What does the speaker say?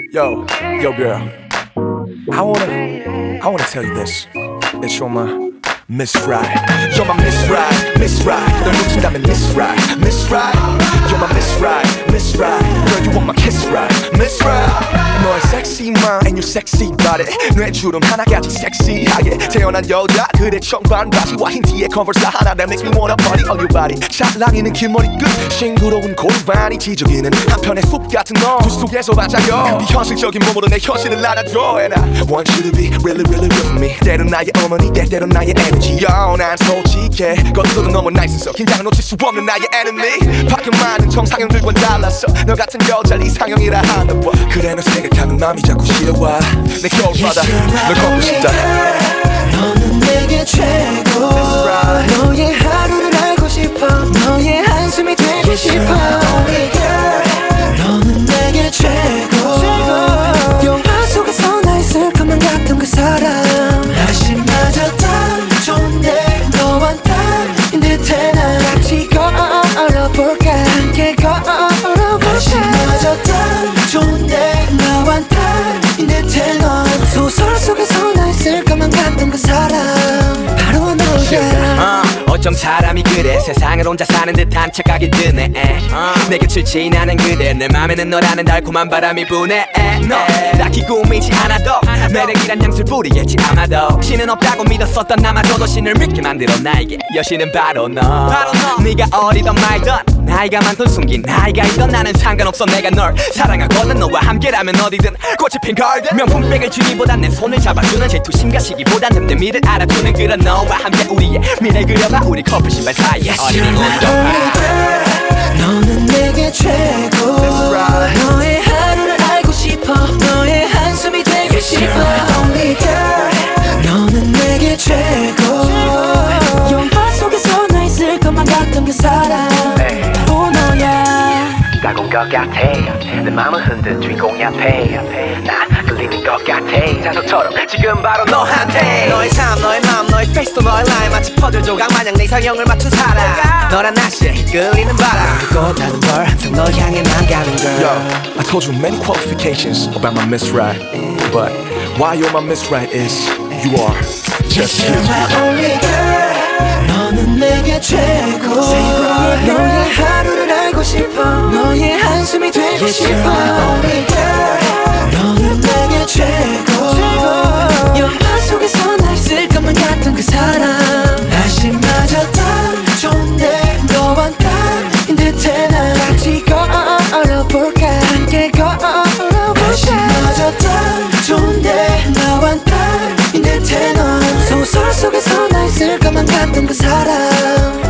Yo, girl. I wanna tell you this. That you're my Miss Right. You're my Miss Right, Miss Right. 널 놓친다면 Miss Right, Miss Right. You're my Miss Right, Miss Right. Girl, you want my kiss right, Miss Right. 너의 sexy mind and your sexy body. 뇌주름 하나같이 섹시하게 태어난 여자. 그대 청반 바지와 흰 티에 컨버스 하나 that makes me wanna party on your body. 찰랑이는 긴 머리끝, 싱그러운 골반이 지저귀는 한편의 숲 같은 너. 그 속에서 반짝여 비현실적인 몸으로 내 현실을 알아줘. And I want you to be really, really real for me. 때론 나의 어머니, 때론 나의 energy. 난 솔직해 겉으로도 너무 nice해서 긴장을 놓칠 수 없는 나의 enemy. 밖에 많은 정상형들과 달랐어. 너 같은 여자를 이상형이라 하나 봐. 그래 너 생각하면 마음이 자꾸 시려와. 내 겨울바다 널 걷고 싶다. 너는 내게 최고. 너의 하루를 알고 싶어. 너의 한숨이 되고 싶어. Only girl. 너는 내게 최고. 영화 속에서 나 있을 것만 같던 그 사람. 날씨마저 딱 좋은데 너와 딱인 듯해. 난 같이 걸어볼까. 함께 걸어볼까. 날씨마저 딱 좋은데 너와 딱인 듯해. 넌 소설 속에서 나 있을 것만 같던 그 사람. 바로 너야. 어쩜 사람이 그래. 세상을 혼자 사는 듯한 착각이 드네. 내 곁을 지나는 그대. 내 맘에는 너라는 달콤한 바람이 부네. 너 딱히 꾸미지 않아도 매력이란 향수를 뿌리겠지 아마도. 신은 없다고 믿었었던 나마저도 신을 믿게 만들어 나에게 여신은 바로 너. 네가 어리던 말던 나이가 많던 숨긴 나이가 있던 나는 상관없어. 내가 널 사랑하거든. 너와 함께라면 어디든 꽃이 핀 garden. 명품백을 주기보단 내 손을 잡아주는 질투심과 시기보단 내 미를 알아주는 그런 너와 함께 우리의 미래 그려봐. 우리 커플 신발 사이에 어린이 운동화. 너는 내게 최고. 너의 하루를 알고 싶어. 너의 한숨이 되고 싶어. Only girl. 너는 내게 최고. 영화 속에서 나 있을 것만 같던 그 사람. 바로 너야. 딱 온 것 같아. 내 맘을 흔든 주인공이 앞에 나 끌리는 것 같아. 자석처럼 지금 바로 너한테. 너의 삶, 너의 마음, 너의 페이스도 너의 라인. 마치 퍼즐 조각 마냥 내 이상형을 맞춘 사람. 너란 날씨에 끌리는 바람. 그곳하는 걸 항상 널 향해 난 가는 girl. Yo, I told you many qualifications about my Miss Right, but why you're my Miss Right is you are just you. You're my only girl. 너는 내게 최고. 너의 하루를 알고 싶어. 너의 한숨이 되고 싶어. Only girl. 너는 내게 최고. 영화 속에서 나 있을 것만 같던 그 사람. 날씨마저 딱 좋은데 너와 딱인 듯해. 난 같이 걸어볼까. 함께 걸어볼까. 날씨마저 딱 좋은데 너와 딱인 듯해. 넌 소설 속에서 나 있을 것만 같던 그 사람.